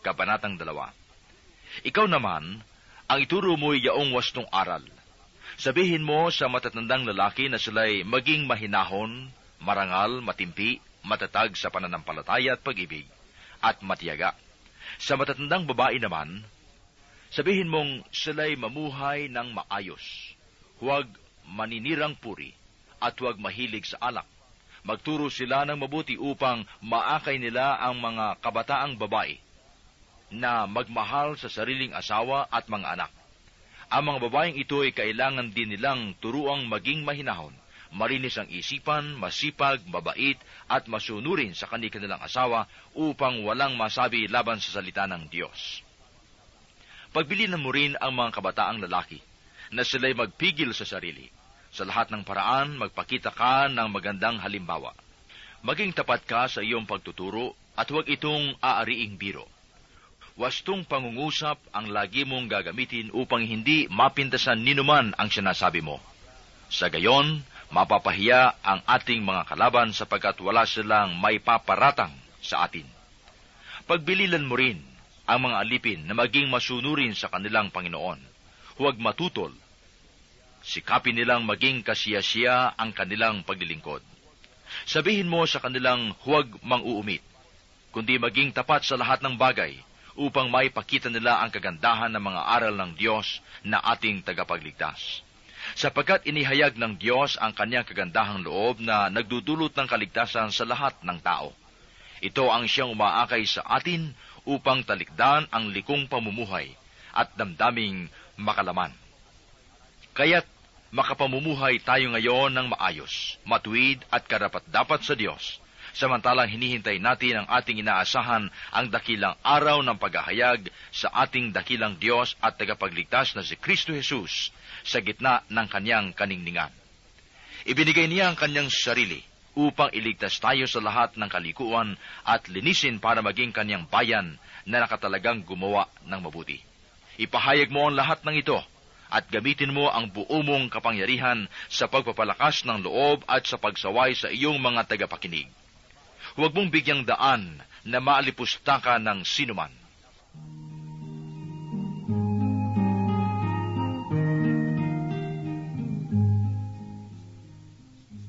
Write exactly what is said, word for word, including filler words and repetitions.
Kabanatang dalawa. Ikaw naman, ang ituro mo'y yaong wastong aral. Sabihin mo sa matatandang lalaki na sila'y maging mahinahon, marangal, matimpi, matatag sa pananampalataya at pag-ibig, at matiyaga. Sa matatandang babae naman, sabihin mong sila'y mamuhay ng maayos, huwag maninirang puri, at huwag mahilig sa alak. Magturo sila ng mabuti upang maakay nila ang mga kabataang babae na magmahal sa sariling asawa at mga anak. Ang mga babaeng ito ay kailangan din nilang turuang maging mahinahon, marinis ang isipan, masipag, mabait, at masunurin sa kanilang asawa upang walang masabi laban sa salita ng Diyos. Pagbilinan mo rin ang mga kabataang lalaki na sila'y magpigil sa sarili. Sa lahat ng paraan, magpakita ka ng magandang halimbawa. Maging tapat ka sa iyong pagtuturo at huwag itong aariing biro. Wastong pangungusap ang lagi mong gagamitin upang hindi mapintasan ninuman ang sinasabi mo. Sa gayon, mapapahiya ang ating mga kalaban sapagkat wala silang may paparatang sa atin. Pagbililan mo rin ang mga alipin na maging masunurin sa kanilang Panginoon. Huwag matutol. Sikapin nilang maging kasiyasiya ang kanilang paglilingkod. Sabihin mo sa kanilang huwag mang-uumit, kundi maging tapat sa lahat ng bagay, upang maipakita nila ang kagandahan ng mga aral ng Diyos na ating tagapagligtas. Sapagkat inihayag ng Diyos ang kanyang kagandahang loob na nagdudulot ng kaligtasan sa lahat ng tao. Ito ang siyang umaakay sa atin upang talikdan ang likong pamumuhay at damdaming makalaman. Kaya't makapamumuhay tayo ngayon ng maayos, matuwid at karapat-dapat sa Diyos, samantalang hinihintay natin ang ating inaasahan ang dakilang araw ng paghahayag sa ating dakilang Diyos at tagapagligtas na si Kristo Jesus sa gitna ng kanyang kaningningan. Ibinigay niya ang kanyang sarili upang iligtas tayo sa lahat ng kalikuan at linisin para maging kanyang bayan na nakatalagang gumawa ng mabuti. Ipahayag mo ang lahat ng ito at gamitin mo ang buo mong kapangyarihan sa pagpapalakas ng loob at sa pagsaway sa iyong mga tagapakinig. Huwag mong bigyang daan na maalipusta ka ng sinuman.